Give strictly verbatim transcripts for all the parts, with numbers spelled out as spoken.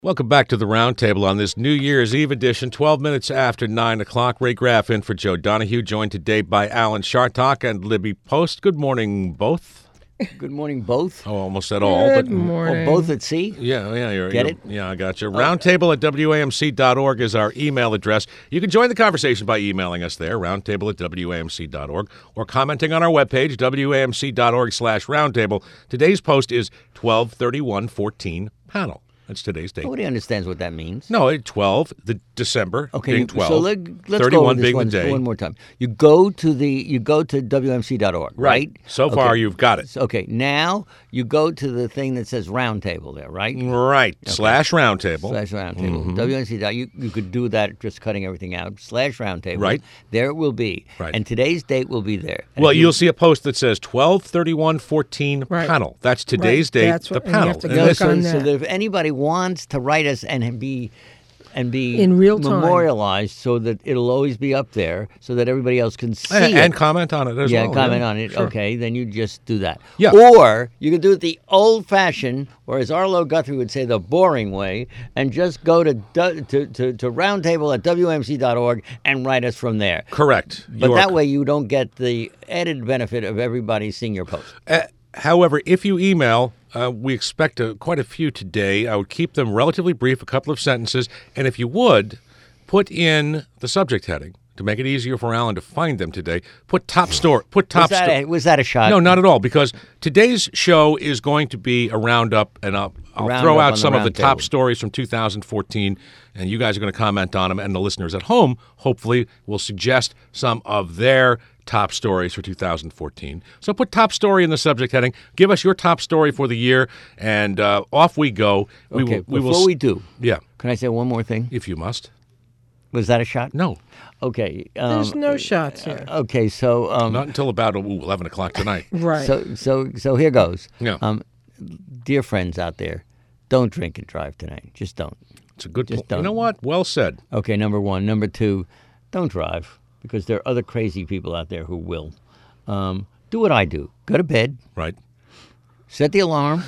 Welcome back to the Roundtable on this New Year's Eve edition, twelve minutes after nine o'clock. Ray Graff in for Joe Donahue, joined today by Alan Chartock and Libby Post. Good morning, both. Good morning, both. Oh, almost said all. Good but morning. Oh, both at sea? Yeah, yeah. You're, Get you're, it? Yeah, I got you. Roundtable at W A M C dot org is our email address. You can join the conversation by emailing us there, roundtable at W A M C dot org, or commenting on our webpage, W A M C dot org slash roundtable. Today's post is twelve thirty-one fourteen panel. That's today's date. Nobody understands what that means. No, it twelve, the December, Okay, being twelve, so let, let's thirty-one go over this being one, the day. one more time. You go to the you go to W M C dot org, right? So Okay. far, you've got it. So, okay, now you go to the thing that says roundtable there, right? Right. Slash roundtable. Slash roundtable. Mm-hmm. W M C dot. You you could do that just cutting everything out. Slash roundtable. Right. There it will be. Right. And today's date will be there. And Well, if you- you'll see a post that says twelve thirty-one fourteen Right. panel. That's today's Right. date, That's the what- and you panel. have to And go No, this- click so, on so that. that if anybody wants to write us and be and be In real time. memorialized, so that it'll always be up there, so that everybody else can see and, it. and comment on it as yeah, well. comment on it. Sure. Okay, then you just do that. Yeah. Or you could do it the old-fashioned, or as Arlo Guthrie would say, the boring way, and just go to du- to to, to roundtable at W M C dot org and write us from there. Correct. But You are that way you don't get the added benefit of everybody seeing your post. Uh, however, if you email, uh, we expect a, quite a few today. I would keep them relatively brief, a couple of sentences, and if you would, put in the subject heading to make it easier for Alan to find them today. Put top story. Put top Was that, story. a, was that a shot? No, not at all, because today's show is going to be a roundup, and I'll, I'll Roundup throw on out the some of the round top table. stories from two thousand fourteen, and you guys are going to comment on them, and the listeners at home, hopefully, will suggest some of their top stories for two thousand fourteen. So put top story in the subject heading. Give us your top story for the year, and uh, off we go. We Okay, will, we before will, we do, yeah, can I say one more thing? if you must. Was that a shot? No, Okay. Um, There's no shots here. Okay, so um, not until about ooh, eleven o'clock tonight. Right. so so so here goes. Yeah. Um, dear friends out there, don't drink and drive tonight. Just don't. It's a good Just point. You don't. know what? Well said. Okay, number one. Number two, don't drive because there are other crazy people out there who will. Um, do what I do. Go to bed. Right. Set the alarm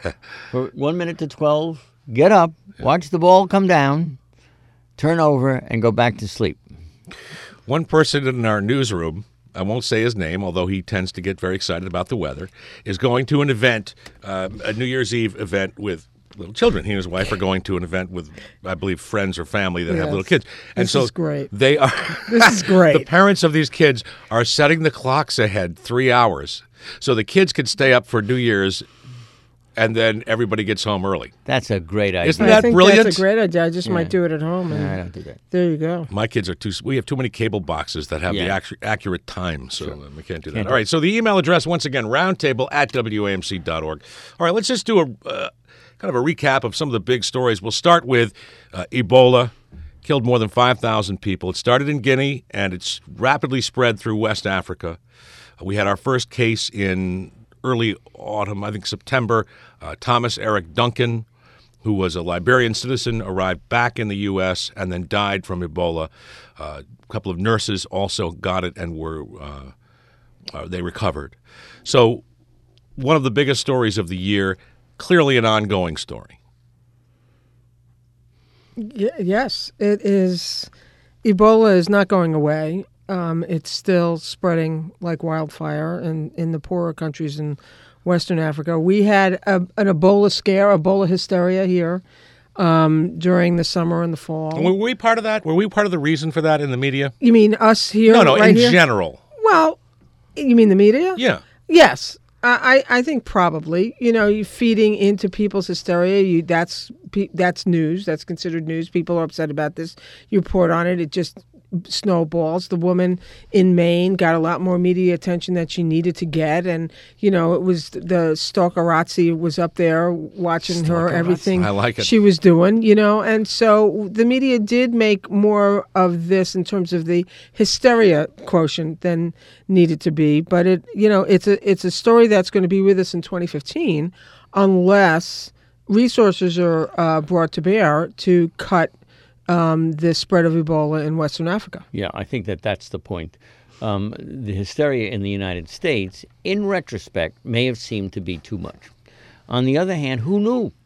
for one minute to twelve. Get up. Watch the ball come down. Turn over and go back to sleep. One person in our newsroom, I won't say his name, although he tends to get very excited about the weather, is going to an event, uh, a New Year's Eve event with little children. He and his wife are going to an event with, I believe, friends or family that have Yes. little kids. And This so is great. they are. This is great. The parents of these kids are setting the clocks ahead three hours so the kids can stay up for New Year's, and then everybody gets home early. That's a great idea. Isn't I that think brilliant? that's a great idea. I just Yeah. might do it at home. And I don't do that. There you go. My kids are too. We have too many cable boxes that have the Yeah. accu- accurate time, so uh, we can't do that. Can't All right. So the email address once again, roundtable at W A M C dot org. All right. Let's just do a uh, kind of a recap of some of the big stories. We'll start with uh, Ebola. Killed more than five thousand people. It started in Guinea and it's rapidly spread through West Africa. Uh, we had our first case in early autumn, I think September. Uh, Thomas Eric Duncan, who was a Liberian citizen, arrived back in the U S and then died from Ebola. Uh, a couple of nurses also got it and were uh, uh, they recovered. So one of the biggest stories of the year, clearly an ongoing story. Y- yes, it is. Ebola is not going away. Um, it's still spreading like wildfire in, in the poorer countries in Western Africa. We had a, an Ebola scare, Ebola hysteria here um, during the summer and the fall. Were we part of that? Were we part of the reason for that in the media? You mean us here? No, no, right in here? general. Well, you mean the media? Yeah. Yes, I, I I think probably. You know, you feeding into people's hysteria. You that's pe- that's news. That's considered news. People are upset about this. You report on it. It just snowballs. The woman in Maine got a lot more media attention than she needed to get, and you know, it was the stalkerazzi was up there watching her everything I like it. she was doing. You know, and so the media did make more of this in terms of the hysteria quotient than needed to be. But it, you know, it's a it's a story that's going to be with us in twenty fifteen, unless resources are uh, brought to bear to cut um, the spread of Ebola in Western Africa. Yeah, I think that that's the point. Um, the hysteria in the United States, in retrospect, may have seemed to be too much. On the other hand, who knew?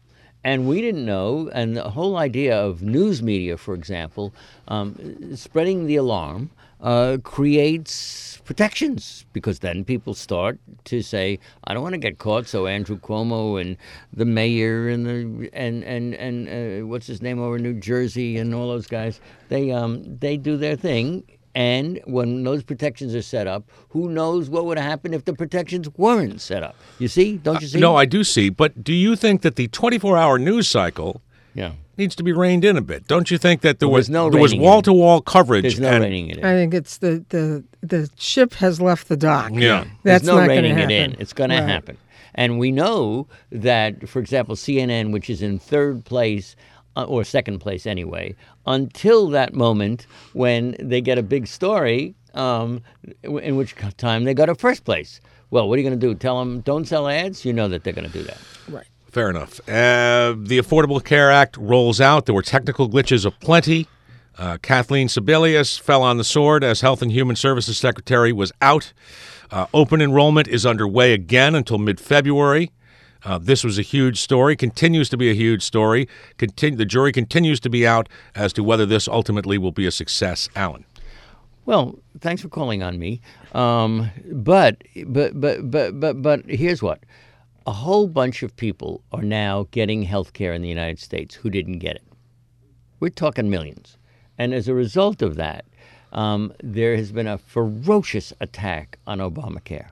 And we didn't know, and the whole idea of news media, for example, um, spreading the alarm uh, creates protections, because then people start to say, I don't want to get caught. So Andrew Cuomo and the mayor and the and and and uh, what's his name over in New Jersey and all those guys, they um they do their thing. And when those protections are set up, who knows what would happen if the protections weren't set up? You see? Don't you see? Uh, no, I do see. But do you think that the twenty-four hour news cycle yeah. needs to be reined in a bit? Don't you think that there Well, was there's no there was reining wall to wall coverage? There's no and, reining it in. I think it's the the the ship has left the dock. Yeah. That's There's no not going to reining happen. it in. It's going Right. to happen. And we know that, for example, C N N, which is in third place, uh, or second place anyway, until that moment when they get a big story, um, in which time they go to first place. Well, what are you going to do? Tell them don't sell ads? You know that they're going to do that. Right. Fair enough. Uh, the Affordable Care Act rolls out. There were technical glitches aplenty. Uh, Kathleen Sebelius fell on the sword as Health and Human Services Secretary was out. Uh, open enrollment is underway again until mid-February. Uh, this was a huge story, continues to be a huge story. Continue, the jury continues to be out as to whether this ultimately will be a success. Alan. Well, thanks for calling on me. Um, but, but, but, but, but, but here's what. A whole bunch of people are now getting health care in the United States who didn't get it. We're talking millions. And as a result of that, um, there has been a ferocious attack on Obamacare.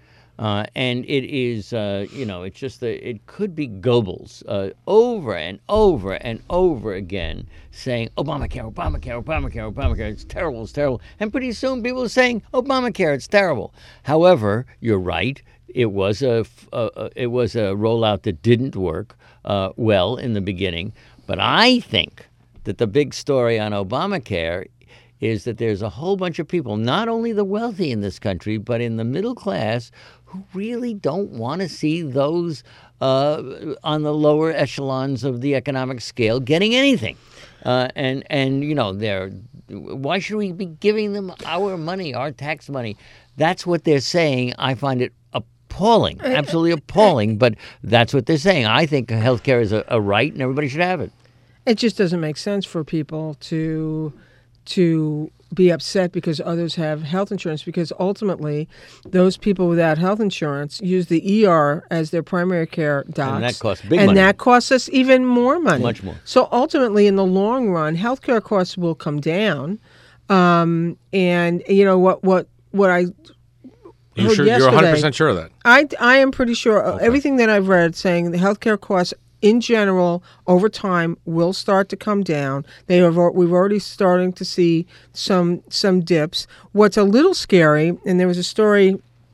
Uh, and it is, uh, you know, it's just that it could be Goebbels uh, over and over and over again saying, Obamacare, Obamacare, Obamacare, Obamacare, it's terrible, it's terrible. And pretty soon people are saying, Obamacare, it's terrible. However, you're right. It was a, a it was a rollout that didn't work uh, well in the beginning. But I think that the big story on Obamacare is that there's a whole bunch of people, not only the wealthy in this country, but in the middle class, who really don't want to see those uh, on the lower echelons of the economic scale getting anything. Uh, and, and, you know, they're, why should we be giving them our money, our tax money? That's what they're saying. I find it appalling, absolutely appalling, but that's what they're saying. I think health care is a, a right and everybody should have it. It just doesn't make sense for people to to be upset because others have health insurance, because ultimately those people without health insurance use the E R as their primary care docs. And that costs big and money. that costs us even more money. Much more. So ultimately, in the long run, healthcare costs will come down. Um, and, you know, what, what, what I You heard sure, yesterday, you're one hundred percent sure of that? I, I am pretty sure. uh, Everything that I've read saying the healthcare costs in general over time will start to come down. They have we've already starting to see some some dips. What's a little scary, and there was a story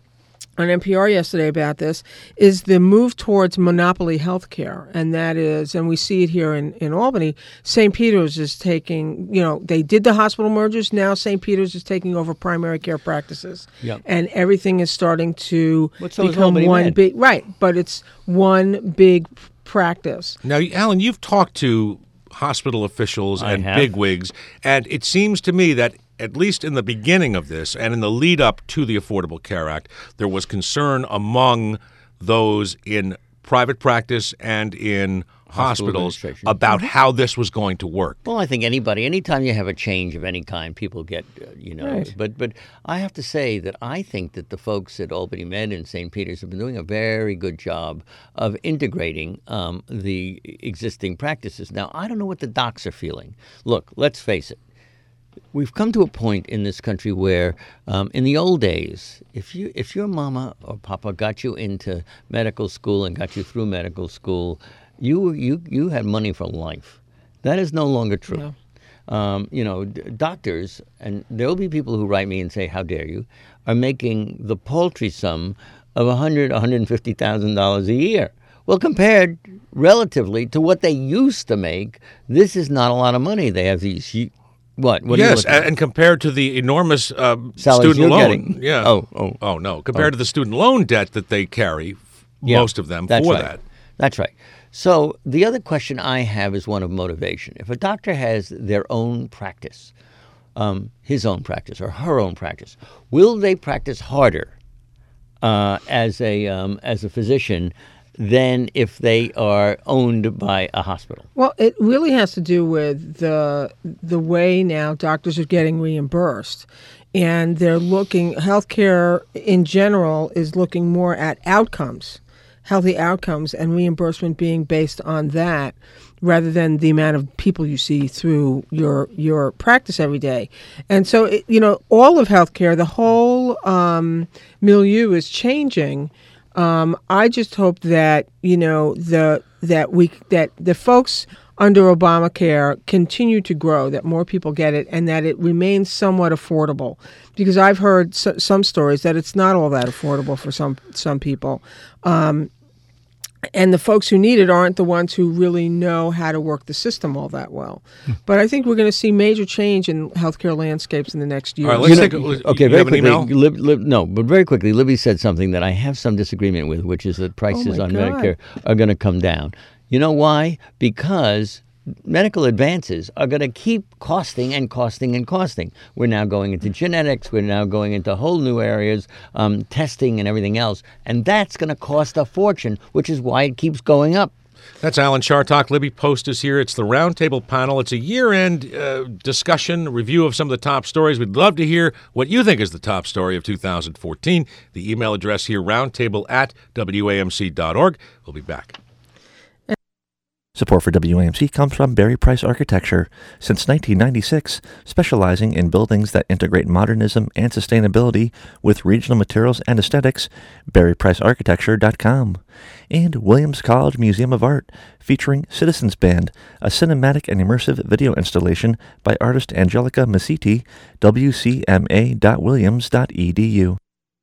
on N P R yesterday about this, is the move towards monopoly healthcare, and that is, and we see it here in, in Albany. Saint Peter's is taking, you know, they did the hospital mergers. Now Saint Peter's is taking over primary care practices, Yep. and everything is starting to But so is become Albany one Med. big right. But it's one big practice. Now, Alan, you've talked to hospital officials I and have. bigwigs, and it seems to me that at least in the beginning of this and in the lead up to the Affordable Care Act, there was concern among those in private practice and in Hospital hospitals administration. about how this was going to work. Well, I think anybody, anytime you have a change of any kind, people get, uh, you know. Right. But but I have to say that I think that the folks at Albany Med and Saint Peter's have been doing a very good job of integrating um, the existing practices. Now, I don't know what the docs are feeling. Look, let's face it. We've come to a point in this country where, um, in the old days, if you if your mama or papa got you into medical school and got you through medical school, you you you had money for life. That is no longer true. No. Um, you know, d- doctors, and there will be people who write me and say, "How dare you?" are making the paltry sum of a hundred, one hundred fifty thousand dollars a year. Well, compared relatively to what they used to make, this is not a lot of money. They have these. hu- What? What? yes, are you looking and, at? and compared to the enormous uh, Salaries student you're loan, getting. yeah. Oh, oh. oh no, compared to the student loan debt that they carry, Yeah, most of them that's for right. that. That's right. So the other question I have is one of motivation. If a doctor has their own practice, um, his own practice or her own practice, will they practice harder uh, as a um, as a physician than if they are owned by a hospital. Well, it really has to do with the the way now doctors are getting reimbursed. And they're looking, healthcare in general is looking more at outcomes, healthy outcomes, and reimbursement being based on that rather than the amount of people you see through your your practice every day. And so, it, you know, all of healthcare, the whole um, milieu is changing. Um, I just hope that, you know, the that we that the folks under Obamacare continue to grow, that more people get it, and that it remains somewhat affordable. Because I've heard so, some stories that it's not all that affordable for some some people. Um, and the folks who need it aren't the ones who really know how to work the system all that well. But I think we're going to see major change in healthcare landscapes in the next year. All right, let's You take know, a, okay, you very have an quickly. email? Lib, Lib, no, but very quickly, Libby said something that I have some disagreement with, which is that prices my on God. Medicare are going to come down. You know why? Because medical advances are going to keep costing and costing and costing. We're now going into genetics. We're now going into whole new areas, um, testing and everything else. And that's going to cost a fortune, which is why it keeps going up. That's Alan Chartock. Libby Post is here. It's the Roundtable panel. It's a year-end uh, discussion, review of some of the top stories. We'd love to hear what you think is the top story of two thousand fourteen. The email address here, roundtable at W A M C dot org. We'll be back. Support for W A M C comes from Barry Price Architecture. Since nineteen ninety-six, specializing in buildings that integrate modernism and sustainability with regional materials and aesthetics, barry price architecture dot com. And Williams College Museum of Art, featuring Citizens Band, a cinematic and immersive video installation by artist Angelica Masiti, w c m a dot williams dot e d u.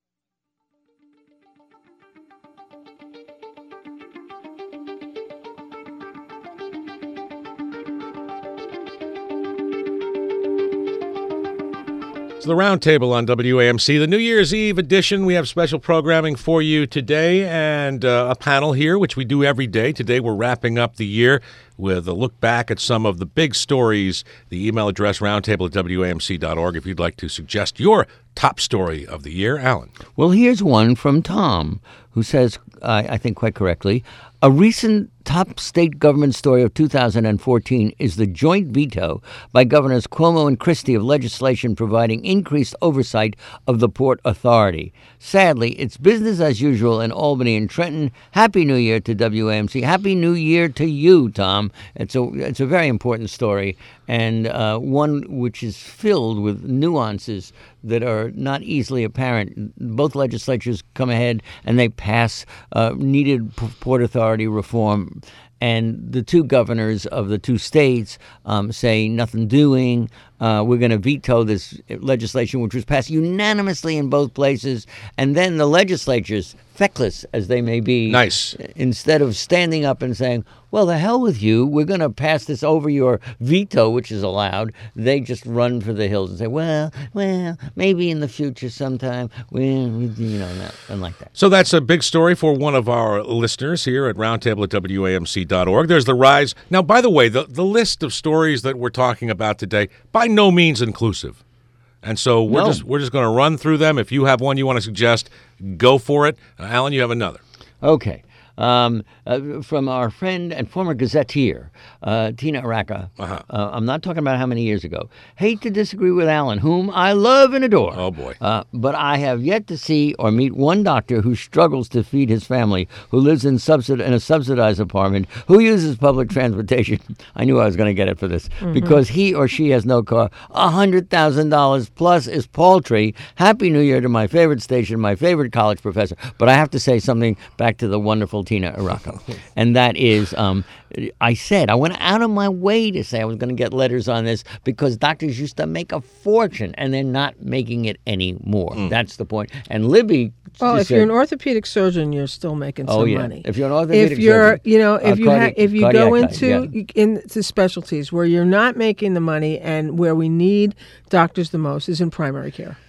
It's the Roundtable on W A M C, the New Year's Eve edition. We have special programming for you today and uh, a panel here, which we do every day. Today we're wrapping up the year with a look back at some of the big stories. The email address, roundtable at W A M C dot org, if you'd like to suggest your top story of the year. Alan. Well, here's one from Tom, who says, uh, I think quite correctly, a recent top state government story of two thousand fourteen is the joint veto by Governors Cuomo and Christie of legislation providing increased oversight of the Port Authority. Sadly, it's business as usual in Albany and Trenton. Happy New Year to W A M C. Happy New Year to you, Tom. It's a, it's a very important story, and uh, one which is filled with nuances that are not easily apparent. Both legislatures come ahead and they pass uh, needed P- Port Authority reform, and the two governors of the two states um, say nothing doing. Uh, we're going to veto this legislation, which was passed unanimously in both places. And then the legislatures, feckless as they may be, Nice. instead of standing up and saying, well, the hell with you, we're going to pass this over your veto, which is allowed, they just run for the hills and say, well, well, maybe in the future sometime, we, you know, not, and like that. So that's a big story for one of our listeners here at roundtable at W A M C dot org. There's the rise. Now, by the way, the, the list of stories that we're talking about today, by no means inclusive. And so we're No. just we're just going to run through them. If you have one you want to suggest, go for it. Uh, Alan, you have another. Okay. Um, uh, from our friend and former gazetteer, uh, Tina Araka. Uh-huh. Uh, I'm not talking about how many years ago. Hate to disagree with Alan, whom I love and adore. Oh, boy. Uh, but I have yet to see or meet one doctor who struggles to feed his family, who lives in, subsid- in a subsidized apartment, who uses public transportation. I knew I was going to get it for this. Mm-hmm. Because he or she has no car. one hundred thousand dollars plus is paltry. Happy New Year to my favorite station, my favorite college professor. But I have to say something back to the wonderful Tina Araka. And that is, um, I said, I went out of my way to say I was going to get letters on this because doctors used to make a fortune and they're not making it anymore. Mm. That's the point. And Libby Well, just if you're said- an orthopedic surgeon, you're still making some Oh, yeah. money. If you're an orthopedic if you're, surgeon, you know, uh, if you ha- cardiac- if you go cardiac into guy, into specialties where you're not making the money and where we need doctors the most is in primary care.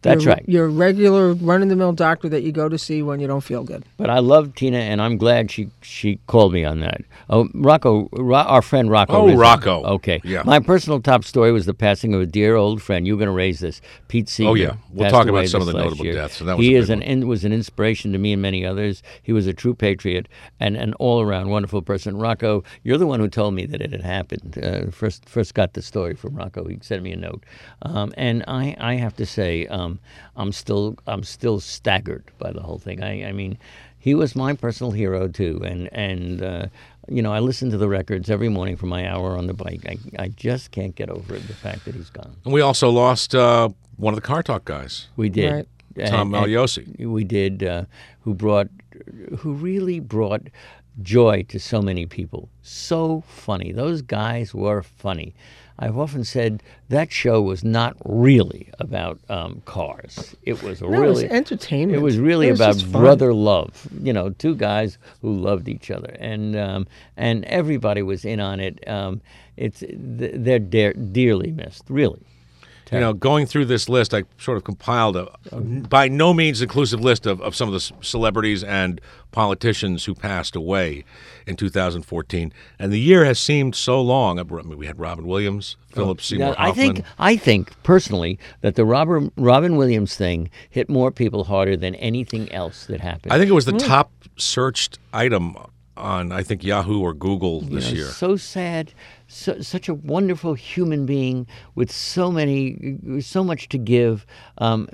That's your, right. Your regular run-of-the-mill doctor that you go to see when you don't feel good. But I love Tina, and I'm glad she she called me on that. Oh, Rocco, Ro- our friend Rocco. Oh, Rizzo. Rocco. Okay. Yeah. My personal top story was the passing of a dear old friend. You're going to raise this, Pete Seeger. Oh, yeah. We'll passed talk away about some of this the last notable year. deaths, and that was he a is big an in, was an inspiration to me and many others. He was a true patriot and an all-around wonderful person. Rocco, you're the one who told me that it had happened. Uh, first, first got the story from Rocco. He sent me a note, um, and I, I have to say, um, I'm still, I'm still staggered by the whole thing. I, I mean, he was my personal hero too, and and uh, you know, I listen to the records every morning for my hour on the bike. I, I just can't get over it, the fact that he's gone. And we also lost uh, one of the Car Talk guys, We did. Right. Tom And- and Maliosi. We did, uh, who brought, who really brought joy to so many people. So funny. Those guys were funny. I've often said that show was not really about um, cars. It was No, really it was entertainment. It was really It was about just fun. brother love. You know, two guys who loved each other, and um, and everybody was in on it. Um, it's they're dear, dearly missed, really. You know, going through this list, I sort of compiled a, by no means inclusive list of, of some of the c- celebrities and politicians who passed away in two thousand fourteen. And the year has seemed so long. I mean, we had Robin Williams, Philip Seymour Now, I Hoffman. think I think personally that the Robert, Robin Williams thing hit more people harder than anything else that happened. I think it was the top searched item on, I think, Yahoo or Google You this know, year. So sad, so, such a wonderful human being with so many, so much to give. Um,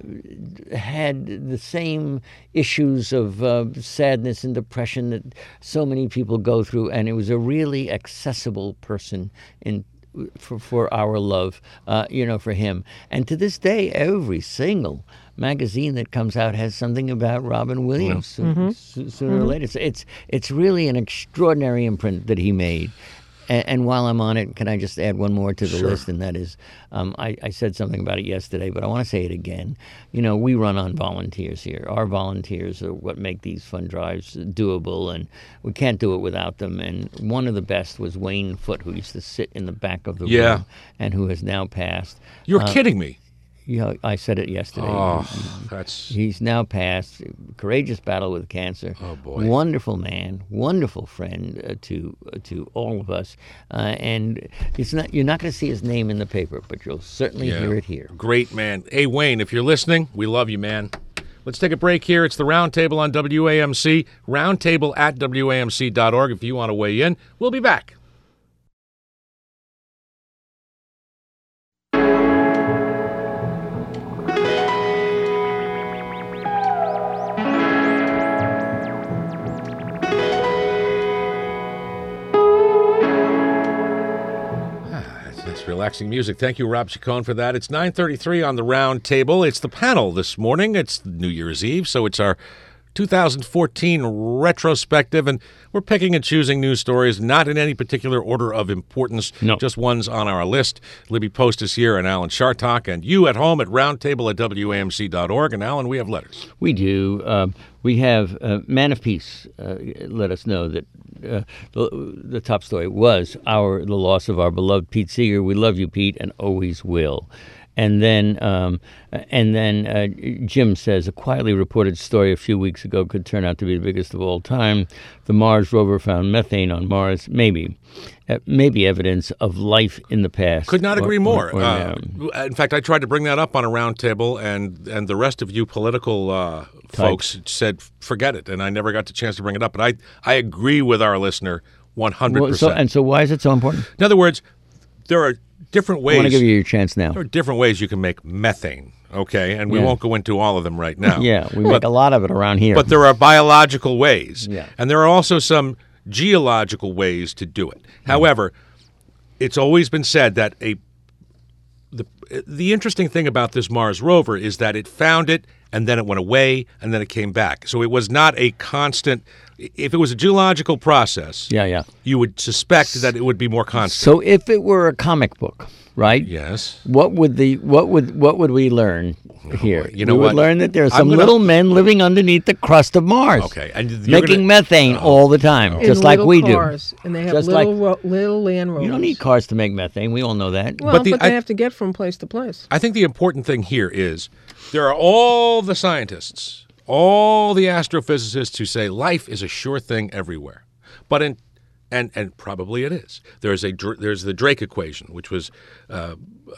had the same issues of uh, sadness and depression that so many people go through, and it was a really accessible person in. For, for our love, uh, you know, for him. And to this day, every single magazine that comes out has something about Robin Williams so- so- sooner or later. It's, it's it's really an extraordinary imprint that he made. And, and while I'm on it, can I just add one more to the list? And that is, um, I, I said something about it yesterday, but I want to say it again. You know, we run on volunteers here. Our volunteers are what make these fund drives doable, and we can't do it without them. And one of the best was Wayne Foote, who used to sit in the back of the Yeah. room and who has now passed. You're kidding me. You know, I said it yesterday. Oh, that's He's now passed. Courageous battle with cancer. Oh, boy. Wonderful man, wonderful friend uh, to uh, to all of us. Uh, and it's not you're not going to see his name in the paper, but you'll certainly yeah. hear it here. Great man. Hey, Wayne, if you're listening, we love you, man. Let's take a break here. It's the Roundtable on W A M C. Roundtable at W A M C dot org if you want to weigh in. We'll be back. That's relaxing music. Thank you, Rob Chacon, for that. It's nine thirty-three on the Round Table. It's the panel this morning. It's New Year's Eve, so it's our two thousand fourteen retrospective, and we're picking and choosing news stories, not in any particular order of importance, No. just ones on our list. Libby Post is here, and Alan Chartock, and you at home at roundtable at W A M C dot org. And, Alan, we have letters. We do. Um, we have uh, Man of Peace uh, let us know that uh, the, the top story was our the loss of our beloved Pete Seeger. We love you, Pete, and always will. And then, um, and then uh, Jim says a quietly reported story a few weeks ago could turn out to be the biggest of all time. The Mars rover found methane on Mars. Maybe, uh, maybe evidence of life in the past. Could not agree Or- more. or- or, uh, um, in fact, I tried to bring that up on a roundtable, and and the rest of you political uh, folks said forget it, and I never got the chance to bring it up. But I I agree with our listener one hundred well, so, percent. and so, why is it so important? In other words, there are different I want to ways. give you your chance now. There are different ways you can make methane. Okay, and we Yeah. won't go into all of them right now. Yeah, we but, make a lot of it around here. But there are biological ways, Yeah. and there are also some geological ways to do it. However, it's always been said that a the the interesting thing about this Mars rover is that it found it and then it went away, and then it came back. So it was not a constant. If it was a geological process, Yeah, yeah. you would suspect that it would be more constant. So if it were a comic book, right? Yes. What would the what would what would we learn here? you know we would what? learn that there are I'm some gonna- little men living underneath the crust of Mars. Okay, and you're making gonna- methane all the time, In just like little we cars, do. and they have Just little like- ro- little Land Rovers. You don't need cars to make methane. We all know that. Well, But but, the- they I- have to get from place to place. I think the important thing here is there are all the scientists, all the astrophysicists who say life is a sure thing everywhere. But in and and probably it is. There's a Dr- there's the Drake equation, which was uh,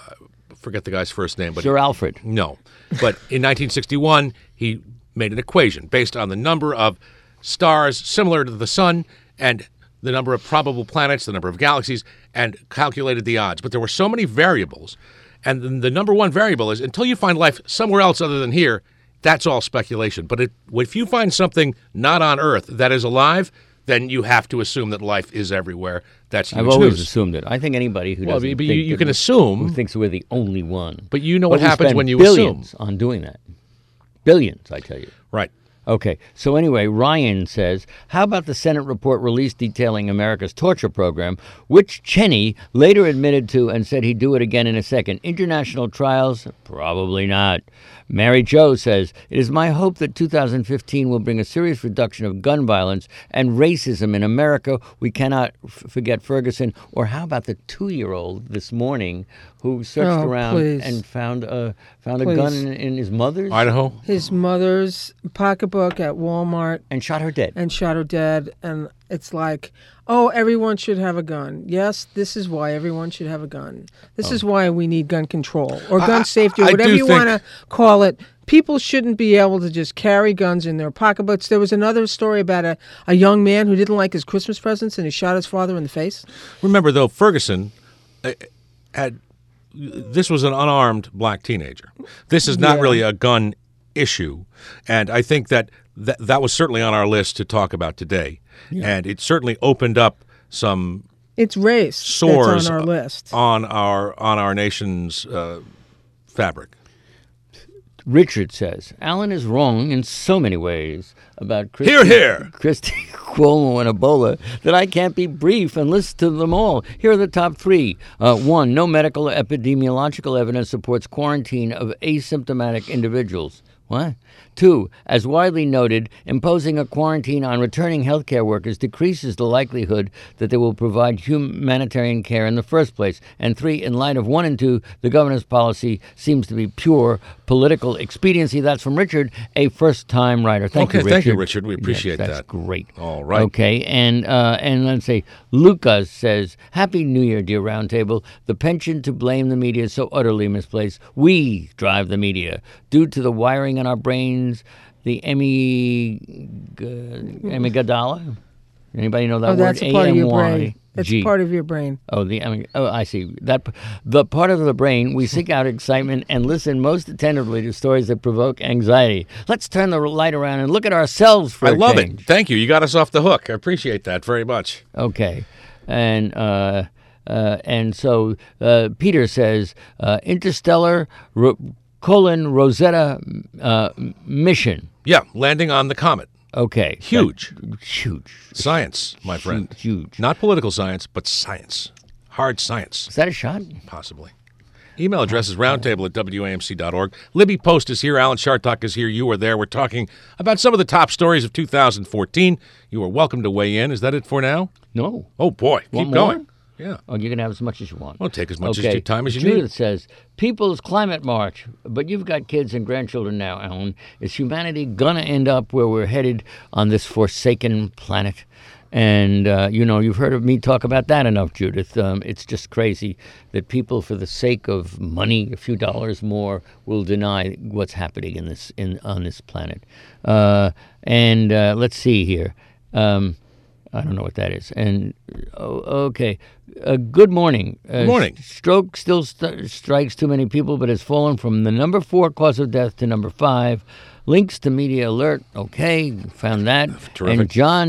forget the guy's first name, but Sir Alfred. no. But in nineteen sixty-one, he made an equation based on the number of stars similar to the sun and the number of probable planets, the number of galaxies, and calculated the odds. But there were so many variables. And then the number one variable is until you find life somewhere else other than here, that's all speculation. But it, if you find something not on Earth that is alive, then you have to assume that life is everywhere. That's huge I've always news. assumed it. I think anybody who Well, doesn't but you- think you that can we- assume- who thinks we're the only one. But you know But what we happens spend when you billions assume. on doing that. Billions, I tell you. Right. Okay, so anyway, Ryan says, how about the Senate report released detailing America's torture program, which Cheney later admitted to and said he'd do it again in a second? International trials? Probably not. Mary Jo says, it is my hope that two thousand fifteen will bring a serious reduction of gun violence and racism in America. We cannot f- forget Ferguson. Or how about the two-year-old this morning who searched Oh, around please. and found a, found a Please. gun in, in his mother's Idaho? His mother's pocketbook at Walmart and shot her dead? and shot her dead. And it's like, oh, everyone should have a gun. Yes, this is why everyone should have a gun. This is why we need gun control or gun I- safety or I do whatever you think- want to call it. People shouldn't be able to just carry guns in their pocketbooks. There was another story about a, a young man who didn't like his Christmas presents and he shot his father in the face. Remember, though, Ferguson uh, had this was an unarmed black teenager. This is not Yeah. really a gun issue, and I think that th- that was certainly on our list to talk about today, and it certainly opened up some It's race sores that's on our list. on our on our nation's uh, fabric. Richard says, Alan is wrong in so many ways about Christy, Hear, hear. Christy Cuomo and Ebola that I can't be brief and list to them all. Here are the top three. Uh, one, no medical epidemiological evidence supports quarantine of asymptomatic individuals. What? Two, as widely noted, imposing a quarantine on returning healthcare workers decreases the likelihood that they will provide humanitarian care in the first place. And three, in light of one and two, the governor's policy seems to be pure political expediency. That's from Richard, a first-time writer. Thank Okay, you, Richard. thank you, Richard. We appreciate Yes, that's that. great. All right. Okay, and uh, and let's say Lucas says, "Happy New Year, dear Roundtable. The penchant to blame the media is so utterly misplaced. We drive the media due to the wiring in our brains, the emi, amygdala. Anybody know that Oh, word? that's a part of your A M Y brain. That's G. part of your brain. Oh, the amy- oh, I see that. p- The part of the brain we seek out excitement and listen most attentively to stories that provoke anxiety. Let's turn the light around and look at ourselves for I a love change. it. Thank you. You got us off the hook. I appreciate that very much. Okay, and uh, uh, and so uh, Peter says uh, interstellar ro- colon Rosetta uh, mission. Yeah, landing on the comet. Okay, Huge. That- huge, Science, my friend. huge. Not political science, but science. Hard science, Is that a shot? possibly. Email address is roundtable at W A M C dot org. Libby Post is here. Alan Shartok is here. You are there. We're talking about some of the top stories of two thousand fourteen. You are welcome to weigh in. Is that it for now? No. Oh, boy. Want Keep more? going. Yeah. Oh, you can have as much as you want. Well, take as much okay. as your time as you Judith need. says, People's Climate March. But you've got kids and grandchildren now, Alan. Is humanity going to end up where we're headed on this forsaken planet? And, uh, you know, you've heard of me talk about that enough, Judith. Um, it's just crazy that people, for the sake of money, a few dollars more, will deny what's happening in this in on this planet. Uh, and uh, let's see here. Um, I don't know what that is. And oh, okay, uh, good morning. Uh, Good morning. Stroke still st- strikes too many people, but has fallen from the number four cause of death to number five. Links to Media Alert. Okay, found that. Terrific. And John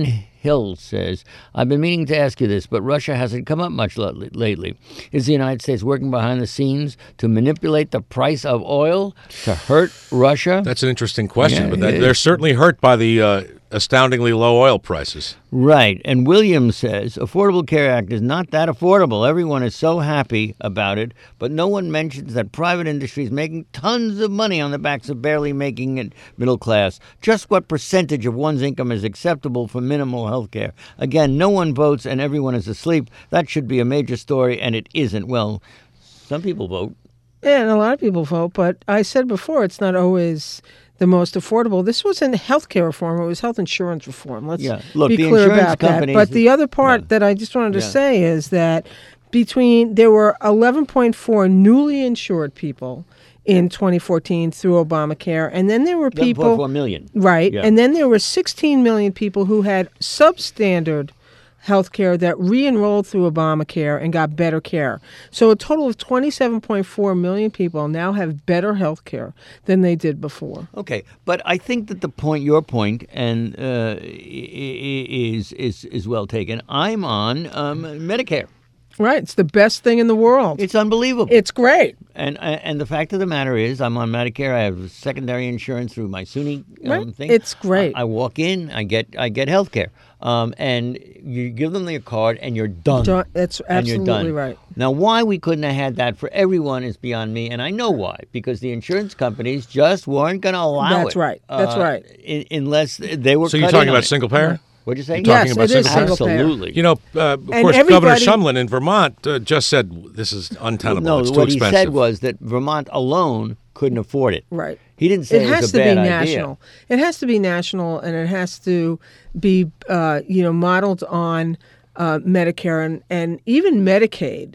Hill says, I've been meaning to ask you this, but Russia hasn't come up much l- lately. Is the United States working behind the scenes to manipulate the price of oil to hurt Russia? That's an interesting question, Yeah, but that, it they're is. certainly hurt by the uh, astoundingly low oil prices. Right. And Williams says, Affordable Care Act is not that affordable. Everyone is so happy about it, but no one mentions that private industry is making tons of money on the backs of barely making it middle class. Just what percentage of one's income is acceptable for minimal health care? Again, no one votes and everyone is asleep. That should be a major story, and it isn't. Well, some people vote. Yeah, and a lot of people vote, but I said before, it's not always the most affordable. This wasn't health care reform. It was health insurance reform. Let's Yeah. Look, be the clear insurance about that. companies- But the other part Yeah. that I just wanted to Yeah. say is that between there were eleven point four newly insured people in twenty fourteen through Obamacare, and then there were people... eleven point four million. Right. Yeah. And then there were sixteen million people who had substandard health care that re-enrolled through Obamacare and got better care. So a total of twenty-seven point four million people now have better health care than they did before. Okay, but I think that the point, your point, and uh, i- i- is is is well taken. I'm on um, Medicare. Right. It's the best thing in the world. It's unbelievable. It's great. And and the fact of the matter is, I'm on Medicare. I have secondary insurance through my SUNY um, Right. thing. It's great. I, I walk in, I get I get health care, um, and you give them your card, and you're done. Don't- That's And you're absolutely done. right. Now, why we couldn't have had that for everyone is beyond me, and I know why. Because the insurance companies just weren't going to allow it. That's right. That's uh, right. i- unless they were. So you're cut talking in on about it. single payer? What'd you say? You're talking Yes, about it is single payer? single payer. Absolutely. You know, uh, of And course, everybody- Governor Shumlin in Vermont uh, just said this is untenable. No, it's too what he expensive. said was that Vermont alone couldn't afford it. Right. He didn't say it, It was has a to be bad national. It has to be national, and it has to be, uh, you know, modeled on uh, Medicare, and, and even Medicaid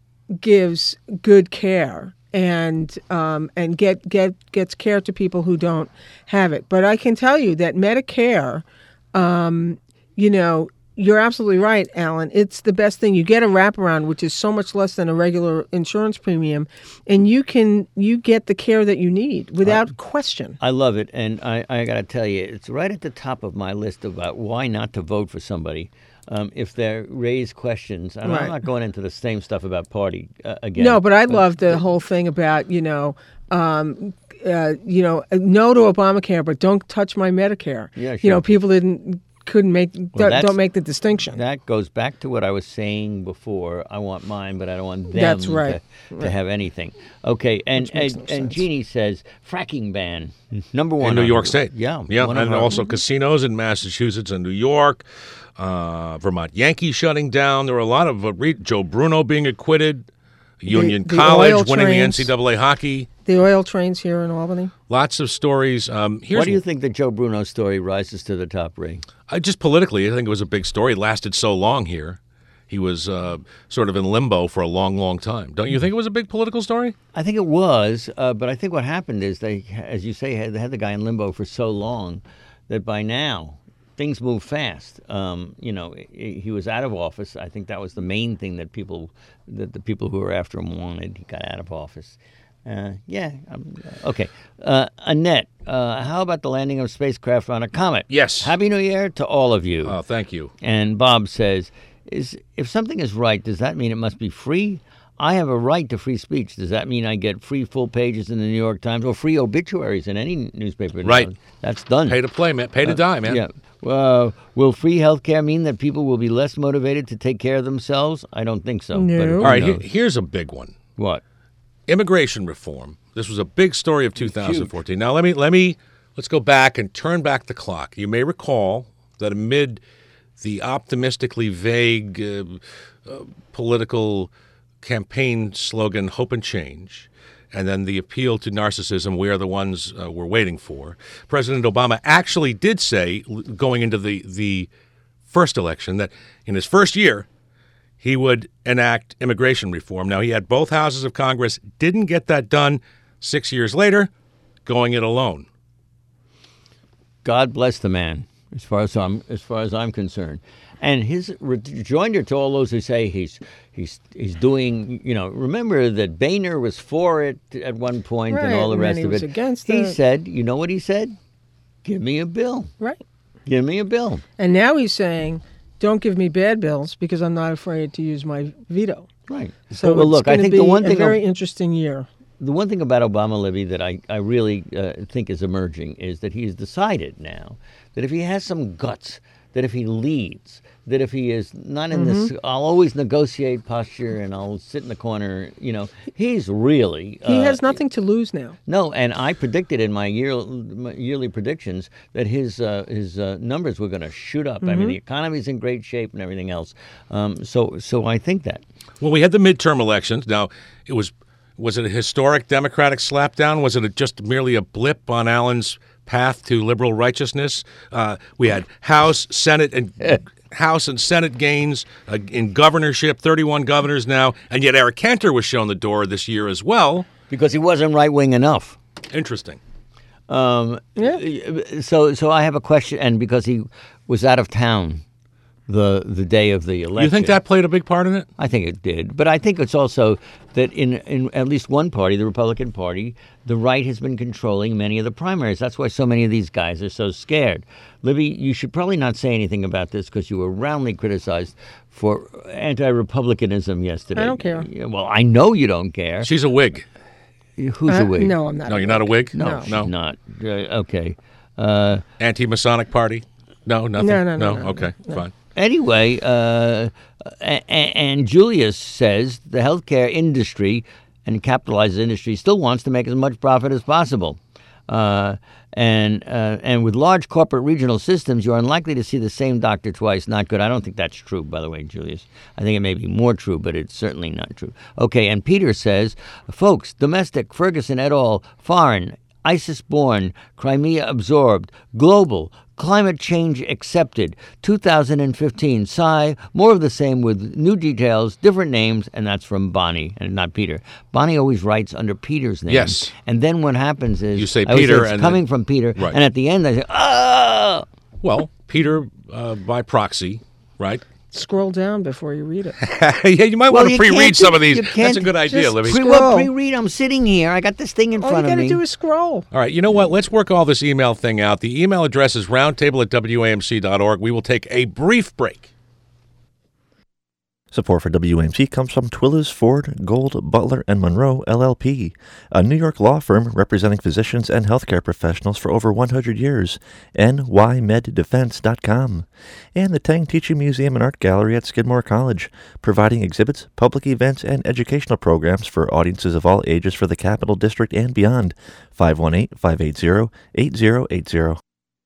gives good care and um, and get get gets care to people who don't have it. But I can tell you that Medicare, um, you know. You're absolutely right, Alan. It's the best thing. You get a wraparound, which is so much less than a regular insurance premium, and you can you get the care that you need without question. I love it, and I, I got to tell you, it's right at the top of my list about why not to vote for somebody um, if they raise questions. And Right. I'm not going into the same stuff about party uh, again. No, but I love the whole thing about you know, um, uh, you know, no to Obamacare, but don't touch my Medicare. Yeah, You know, sure. people didn't couldn't make don't, that's- don't make the distinction. That goes back to what I was saying before. I want mine, but I don't want them That's right. to, to have anything. Okay, and Which makes and, no and sense. Jeannie says fracking ban number one in New on York her- State. Yeah, yeah, one of and her- also casinos in Massachusetts and New York, uh, Vermont Yankees shutting down. There were a lot of uh, re- Joe Bruno being acquitted, Union the College oil winning the N trains. C double A hockey. The oil trains here in Albany. Lots of stories. Um, here's Why do you think the Joe Bruno story rises to the top, Ray? I just politically, I think it was a big story. It lasted so long here. He was uh, sort of in limbo for a long, long time. Don't you think it was a big political story? I think it was, uh, but I think what happened is they, as you say, had, they had the guy in limbo for so long that by now things move fast. Um, you know, he, he was out of office. I think that was the main thing that people, that the people who were after him wanted. He got out of office. Uh, yeah. Um, okay. Uh, Annette, uh, how about the landing of spacecraft on a comet? Yes. Happy New Year to all of you. Oh, thank you. And Bob says, "Is if something is right, does that mean it must be free? I have a right to free speech. Does that mean I get free full pages in the New York Times or free obituaries in any newspaper? Right. That's done. Pay to play, man. Pay to die, man. Yeah. Uh, will free health care mean that people will be less motivated to take care of themselves? I don't think so. No. But who All right, knows? he- here's a big one. What? Immigration reform. This was a big story of two thousand fourteen. Now let me let me let's go back and turn back the clock. You may recall that amid the optimistically vague uh, uh, political campaign slogan "Hope and Change," and then the appeal to narcissism, "We are the ones uh, we're waiting for," President Obama actually did say, l- going into the the first election, that in his first year he would enact immigration reform. Now, he had both houses of Congress, didn't get that done. Six years later, going it alone. God bless the man, as far as I'm as far as I'm concerned. And his rejoinder to all those who say he's he's he's doing, you know, remember that Boehner was for it at one point Right, and all the and then rest he of was it. against he it. said, you know what he said? Give me a bill. Right. Give me a bill. And now he's saying, don't give me bad bills because I'm not afraid to use my veto. Right. So well, it's look, I going to think be the one a thing very of- interesting year. The one thing about Obama, Libby, that I, I really uh, think is emerging is that he's decided now that if he has some guts, that if he leads, that if he is not in Mm-hmm. this, I'll always negotiate posture and I'll sit in the corner, you know, he's really... He uh, has nothing to lose now. No, and I predicted in my, year, my yearly predictions that his uh, his uh, numbers were going to shoot up. I mean, the economy's in great shape and everything else. Um, so, so I think that. Well, we had the midterm elections. Now, it was was it a historic Democratic slapdown? Was it a, just merely a blip on Allen's path to liberal righteousness? Uh, we had House, Senate, and House and Senate gains uh, in governorship. thirty-one governors now, and yet Eric Cantor was shown the door this year as well. Because he wasn't right-wing enough. Interesting. Um, Yeah. So, so I have a question, and because he was out of town the the day of the election, You think that played a big part in it? I think it did, but I think it's also that in in at least one party, the Republican Party, the right has been controlling many of the primaries. That's why so many of these guys are so scared. Libby, you should probably not say anything about this because you were roundly criticized for anti-republicanism yesterday. I don't care. Yeah, well, I know you don't care. She's a Whig. Who's Uh, a Whig? No, I'm not. No, you're not a Whig? no, No. she's not. Uh, okay. Uh, Anti-Masonic Party? No, nothing? No, no, no, no, Okay, no. fine. Anyway, uh, and, and Julius says the healthcare industry and capitalized industry still wants to make as much profit as possible. Uh, and uh, and with large corporate regional systems, you're unlikely to see the same doctor twice. Not good. I don't think that's true, by the way, Julius. I think it may be more true, but it's certainly not true. Okay, and Peter says, folks, domestic, Ferguson et al., foreign, ISIS-born, Crimea absorbed, global, climate change accepted, two thousand fifteen, Psy, more of the same with new details, different names, and that's from Bonnie, and not Peter. Bonnie always writes under Peter's name. Yes. And then what happens is... You say I always Peter it's and coming then- from Peter, Right. and at the end I say, oh! Well, Peter uh, by proxy, right? Scroll down before you read it. Yeah, you might Well, want to you pre-read can't some do- of these. you That's can't a good idea, just Libby. pre- Pre- well, Scroll. pre-read, I'm sitting here. I got this thing in All front you of got to me. do is scroll. All right, you know what? Let's work all this email thing out. The email address is roundtable at W A M C dot org. We will take a brief break. Support for W A M C comes from Twillers, Ford, Gold, Butler, and Monroe, L L P, a New York law firm representing physicians and healthcare professionals for over one hundred years, N Y med defense dot com, and the Tang Teaching Museum and Art Gallery at Skidmore College, providing exhibits, public events, and educational programs for audiences of all ages for the Capital District and beyond. five one eight, five eight zero, eight zero eight zero.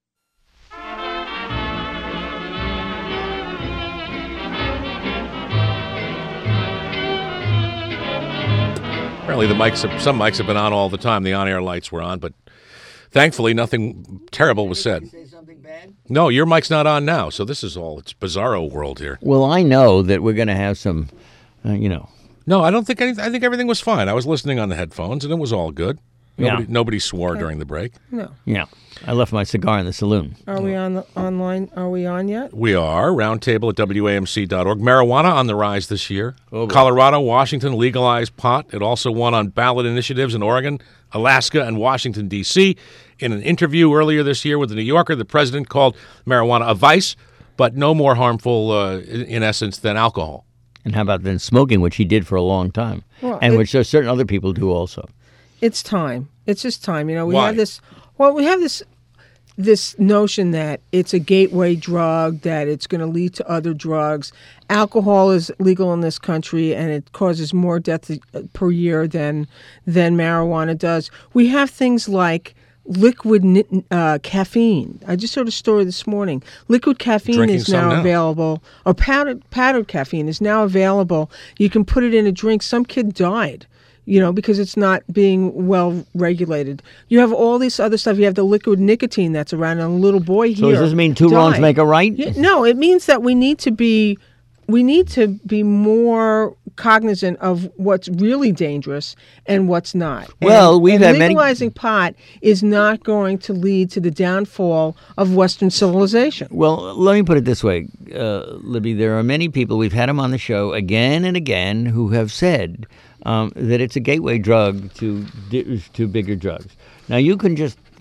Apparently, the mics, have, some mics have been on all the time. The on-air lights were on, but thankfully, nothing terrible was said. Say something bad? No, your mic's not on now, so this is all, it's bizarro world here. Well, I know that we're going to have some, uh, you know, No, I don't think anything, I think everything was fine. I was listening on the headphones, and it was all good. Nobody, Yeah. nobody swore during the break. No. yeah. I left my cigar in the saloon. Are we on the online? Are we on yet? We are. Roundtable at W A M C dot org. Marijuana on the rise this year. Colorado, Washington legalized pot. It also won on ballot initiatives in Oregon, Alaska, and Washington, D C In an interview earlier this year with the New Yorker, the president called marijuana a vice, but no more harmful, uh, in, in essence, than alcohol. And how about then smoking, which he did for a long time, Well, and it- which there certain other people do also. It's time. It's just time. You know, we Why? have this. Well, we have this this notion that it's a gateway drug, that it's going to lead to other drugs. Alcohol is legal in this country, and it causes more deaths per year than than marijuana does. We have things like liquid ni- uh, caffeine. I just saw a story this morning. Liquid caffeine Drinking is some now now. available, or powdered powdered caffeine is now available. You can put it in a drink. Some kid died, you know, because it's not being well regulated. You have all this other stuff. You have the liquid nicotine that's around, and a little boy So here. does this mean two wrongs died. make a right? Yeah, no, it means that we need to be, we need to be more cognizant of what's really dangerous and what's not. Well, and, we've and had many- legalizing pot is not going to lead to the downfall of Western civilization. Well, let me put it this way, uh, Libby. There are many people, we've had them on the show again and again, who have said um, that it's a gateway drug to di- to bigger drugs. Now, you can just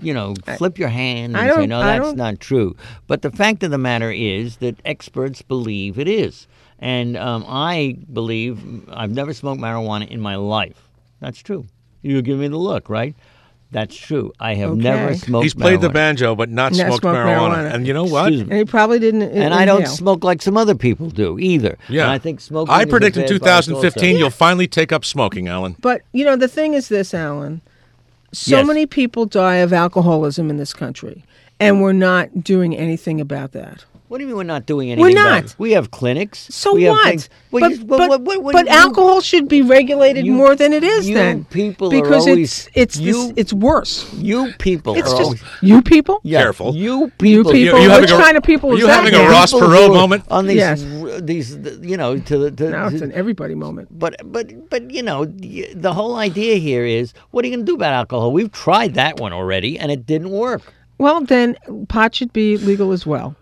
you know, flip your hand I and say, don't- no, I that's don't- not true. But the fact of the matter is that experts believe it is. And um, I believe I've never smoked marijuana in my life. That's true. You give me the look, right? That's true. I have Okay. never smoked He's played the marijuana. banjo, but not Not smoked smoked marijuana. marijuana. And you know what? Excuse me. And he probably didn't. And I don't smoke like some other people do either. Yeah. And I think smoking I is a predict in bad two vice thousand fifteen also. you'll finally take up smoking, Alan. But you know, the thing is this, Alan. So Yes. many people die of alcoholism in this country, and we're not doing anything about that. What do you mean we're not doing anything? We're about not. it? We have clinics. So we have what? things- Well, but you- but, what- what- what- but you- alcohol should be regulated you- more than it is you then. people are because always- it's it's you- this, it's worse. You people It's are just always you people. yeah, Careful. You You people. people. you having Which a- kind of people are is you that having a now? Ross People Perot who are moment? on these, Yes. these, you know, to the. To, Now it's to- an everybody moment. But but but you know, y- the whole idea here is, what are you going to do about alcohol? We've tried that one already, and it didn't work. Well, then pot should be legal as well.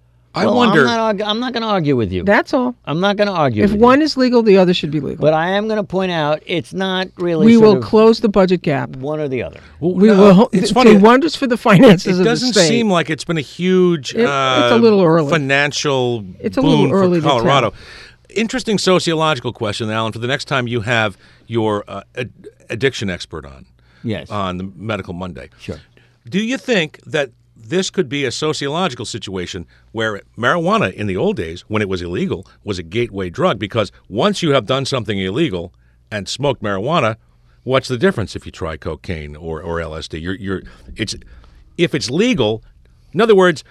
I Well, wonder. I'm not, argu- I'm not going to argue with you. That's all. I'm not going to argue. If with one you. is legal, the other should be legal. But I am going to point out, it's not really. we sort will of close the budget gap. one or the other. Well, We no, will. It's do funny. wonders for the finances It of doesn't the state. seem like it's been a huge It- uh, it's a little early. financial It's a boon little early for to tell. Colorado. Interesting sociological question, Alan, for the next time you have your uh, ad- addiction expert on Yes. on the Medical Monday. Sure. Do you think that this could be a sociological situation where marijuana in the old days, when it was illegal, was a gateway drug? Because once you have done something illegal and smoked marijuana, what's the difference if you try cocaine or, or L S D? You're, you're, it's, if it's legal, in other words,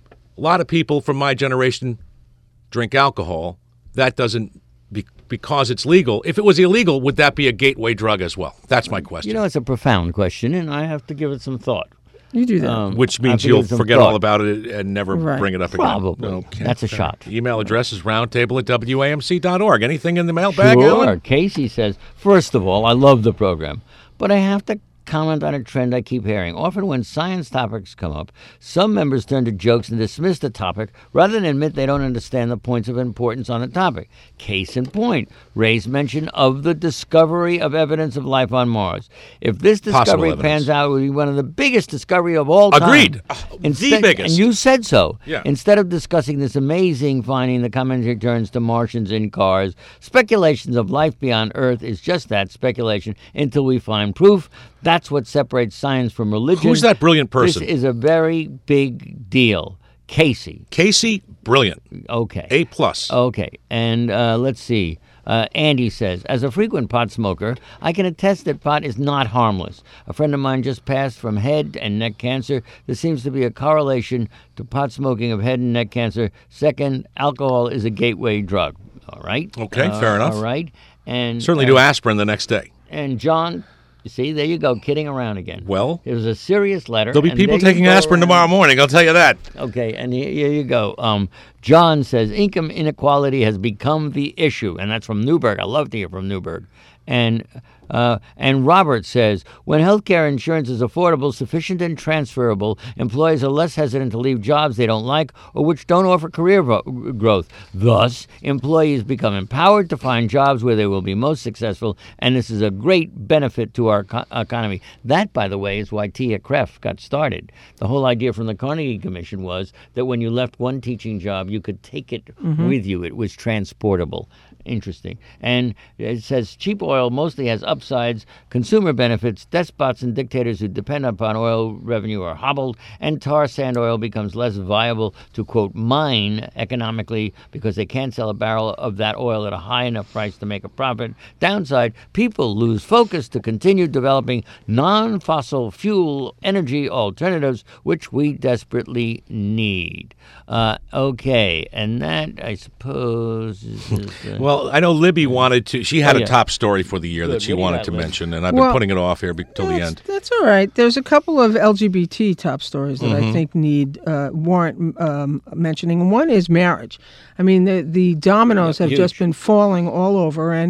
a lot of people from my generation drink alcohol. That doesn't, be, because it's legal. If it was illegal, would that be a gateway drug as well? That's my question. You know, it's a profound question, and I have to give it some thought. You do that. Um, Which I means have to you'll give it some forget thought. all about it and never Right. bring it up Probably. again. Okay. That's a shot. Email address is roundtable at W A M C dot org. Anything in the mailbag, Sure. Alan? Casey says, first of all, I love the program, but I have to comment on a trend I keep hearing. Often when science topics come up, some members turn to jokes and dismiss the topic rather than admit they don't understand the points of importance on the topic. Case in point, Ray's mention of the discovery of evidence of life on Mars. If this Possible discovery evidence. pans out, it will be one of the biggest discovery of all time. Agreed. Uh, the Instead- biggest. And you said so. Yeah. Instead of discussing this amazing finding, the commentary turns to Martians in cars. Speculations of life beyond Earth is just that, speculation, until we find proof. That's what separates science from religion. Who's that brilliant person? This is a very big deal. Casey. Casey, brilliant. Okay. A plus. Okay, and uh, let's see. Uh, Andy says, as a frequent pot smoker, I can attest that pot is not harmless. A friend of mine just passed from head and neck cancer. There seems to be a correlation to pot smoking of head and neck cancer. Second, alcohol is a gateway drug. All right. Okay, Uh, fair enough. All right. And Certainly uh, do aspirin the next day. And John, you see, there you go, kidding around again. Well, it was a serious letter. there'll be and people there you taking go aspirin around. tomorrow morning, I'll tell you that. Okay, and he- here you go. Um, John says income inequality has become the issue, and that's from Newburgh. I love to hear from Newburgh. And uh, and Robert says when healthcare insurance is affordable, sufficient, and transferable, employees are less hesitant to leave jobs they don't like or which don't offer career vo- growth. Thus, employees become empowered to find jobs where they will be most successful, and this is a great benefit to our co- economy. That, by the way, is why Tia Kreff got started. The whole idea from the Carnegie Commission was that when you left one teaching job, you could take it with you. It was transportable. Interesting. And it says cheap oil mostly has upsides, consumer benefits, despots and dictators who depend upon oil revenue are hobbled, and tar sand oil becomes less viable to, quote, mine economically because they can't sell a barrel of that oil at a high enough price to make a profit. Downside, people lose focus to continue developing non-fossil fuel energy alternatives, which we desperately need. Uh, okay, and that, I suppose, is... is uh, Well, I know Libby wanted to, she had Oh, a yeah. top story for the year Good. that she What do you wanted got, to Liz? mention, and I've been Well, putting it off here be- till the That's, end. that's all right. There's a couple of L G B T top stories that Mm-hmm. I think need uh, warrant um, mentioning. And one is marriage. I mean, the the dominoes Yeah, have just huge. been falling all over, and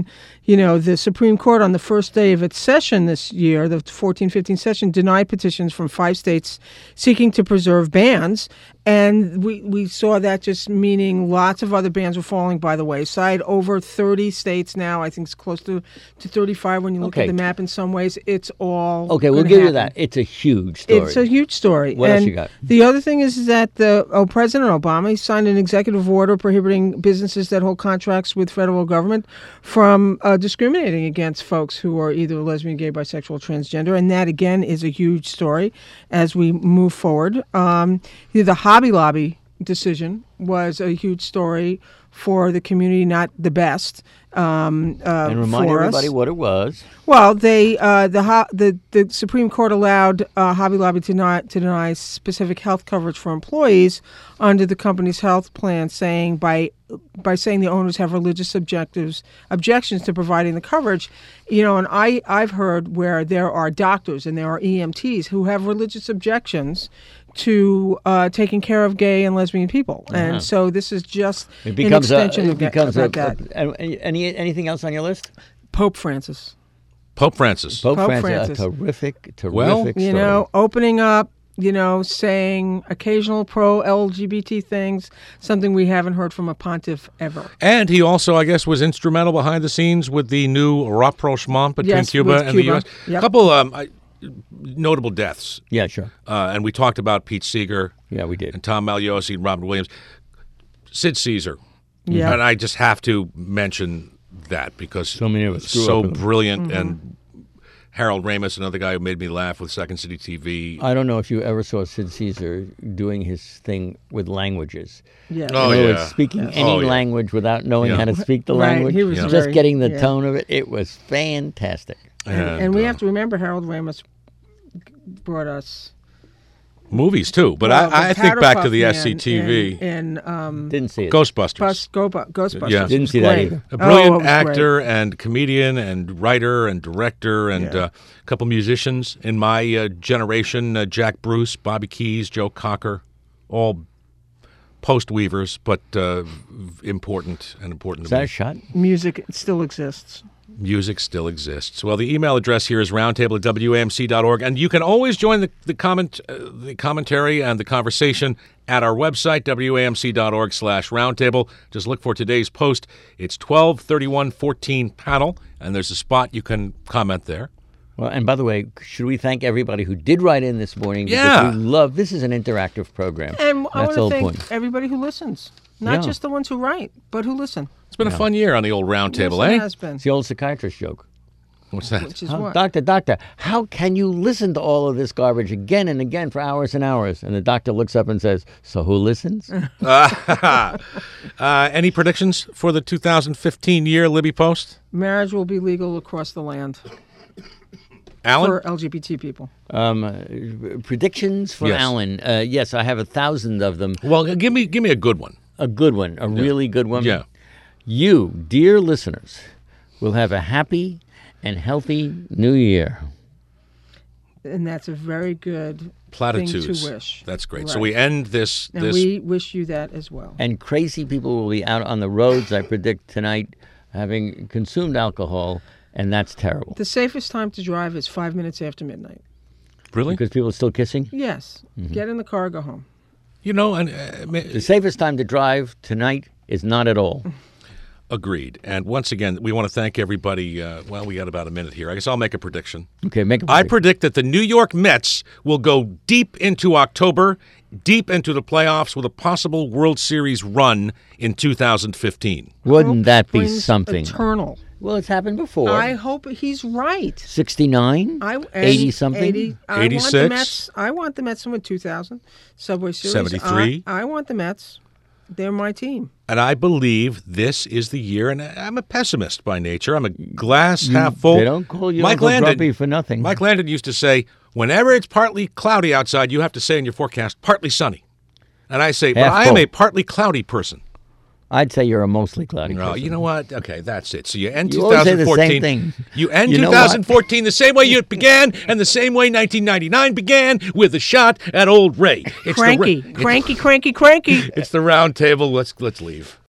you know, the Supreme Court on the first day of its session this year, the fourteen fifteen session, denied petitions from five states seeking to preserve bans. And we, we saw that just meaning lots of other bans were falling by the wayside. Over thirty states now, I think it's close to, to thirty-five when you look Okay. at the map in some ways. It's all Okay, we'll gonna give you happen. that. It's a huge story. It's a huge story. What and else you got? The other thing is that the oh, President Obama he signed an executive order prohibiting businesses that hold contracts with federal government from uh, discriminating against folks who are either lesbian, gay, bisexual, or transgender. And that, again, is a huge story as we move forward. Um, the Hobby Lobby decision was a huge story for the community, not the best. Um, uh, and remind for everybody us. what it was. Well, they uh, the, ho- the the Supreme Court allowed uh, Hobby Lobby to not to deny specific health coverage for employees under the company's health plan, saying by by saying the owners have religious objectives objections to providing the coverage. You know, and I I've heard where there are doctors and there are E M Ts who have religious objections to uh, taking care of gay and lesbian people, Uh-huh. and so this is just It becomes an a. extension It of that- becomes a, about that. a- a- Any anything else on your list? Pope Francis. Pope Francis. Pope, Pope Francis, Francis. a terrific, terrific Well, story. You know, opening up, you know, saying occasional pro-L G B T things, something we haven't heard from a pontiff ever. And he also, I guess, was instrumental behind the scenes with the new rapprochement between Yes, Cuba with and the Cuba. U S. A Yep. couple um, I, notable deaths. Yeah, sure. Uh, and we talked about Pete Seeger Yeah, we did. and Tom Maliosi and Robin Williams. Sid Caesar. Yeah. And I just have to mention that because So many of us grew so up with him. brilliant. Mm-hmm. And Harold Ramis, another guy who made me laugh with Second City T V. I don't know if you ever saw Sid Caesar doing his thing with languages. Yeah. Oh, In other yeah. words, speaking any Oh, yeah. language without knowing Yeah. how to speak the Right, language, he was just very- getting the yeah. tone of it. It was fantastic. And, and we uh, have to remember Harold Ramis brought us. movies, too. But well, I, I the think back to Powder the Puff S C T V. Man And, and um, Didn't see it. Ghostbusters. Bus, Go, Ghostbusters. Yeah. was Didn't see that great. either. A brilliant Oh, it was actor great. and comedian and writer and director and Yeah. uh, a couple musicians in my uh, generation, uh, Jack Bruce, Bobby Keys, Joe Cocker, all post-weavers, but uh, v- important and important Is to that me. a shot? Music still exists. Music still exists. Well, the email address here is roundtable at W A M C dot org, and you can always join the, the comment, uh, the commentary and the conversation at our website, W A M C dot org slash roundtable. Just look for today's post. It's twelve thirty-one fourteen panel, and there's a spot you can comment there. Well, and by the way, should we thank everybody who did write in this morning? Yeah. Because we love, this is an interactive program. And I That's the want to whole thank point. everybody who listens. Not Yeah. just the ones who write, but who listen. It's been a fun year on the old roundtable, Yes, it eh? has been. It's the old psychiatrist joke. What's that? Which is How- what? Doctor, doctor, how can you listen to all of this garbage again and again for hours and hours? And the doctor looks up and says, so who listens? uh, any predictions for the two thousand fifteen year Libby Post? Marriage will be legal across the land Alan? for L G B T people. um, uh, predictions for Yes. Alan. Uh, yes, I have a thousand of them. Well, give me give me a good one. A good one, a really good one. Yeah. You, dear listeners, will have a happy and healthy new year. And that's a very good Platitudes. thing to wish. That's great. So Right. we end this And this we wish you that as well. And crazy people will be out on the roads, I predict, tonight, having consumed alcohol, and that's terrible. The safest time to drive is five minutes after midnight. really. Because people are still kissing. Yes. Mm-hmm. Get in the car, go home. You know, and uh, ma- The safest time to drive tonight is not at all. agreed. And once again, we want to thank everybody. Uh, well, we got about a minute here. I guess I'll make a prediction. Okay, make a I prediction. predict that the New York Mets will go deep into October, deep into the playoffs with a possible World Series run in two thousand fifteen. Wouldn't that be Springs something? Eternal. Well, it's happened before. I hope he's right. sixty-nine? I, and eighty-something? eighty, I want eighty-six? the Mets. I want the Mets to win two thousand Subway Series. seventy-three? I, I want the Mets. They're my team. And I believe this is the year, and I'm a pessimist by nature. I'm a glass half full. They don't call you Mike Uncle Landon, Grumpy for nothing. Mike Landon used to say, whenever it's partly cloudy outside, you have to say in your forecast, partly sunny. And I say, but Half I am full. a partly cloudy person. I'd say you're a mostly cloudy No, person. you know what? Okay, that's it. So you end You always say twenty the fourteen. same thing. You end You know what? twenty fourteen the same way you began, and the same way nineteen ninety-nine began, with a shot at old Ray. It's Cranky, the, cranky, cranky, cranky. It's the round table. Let's let's leave.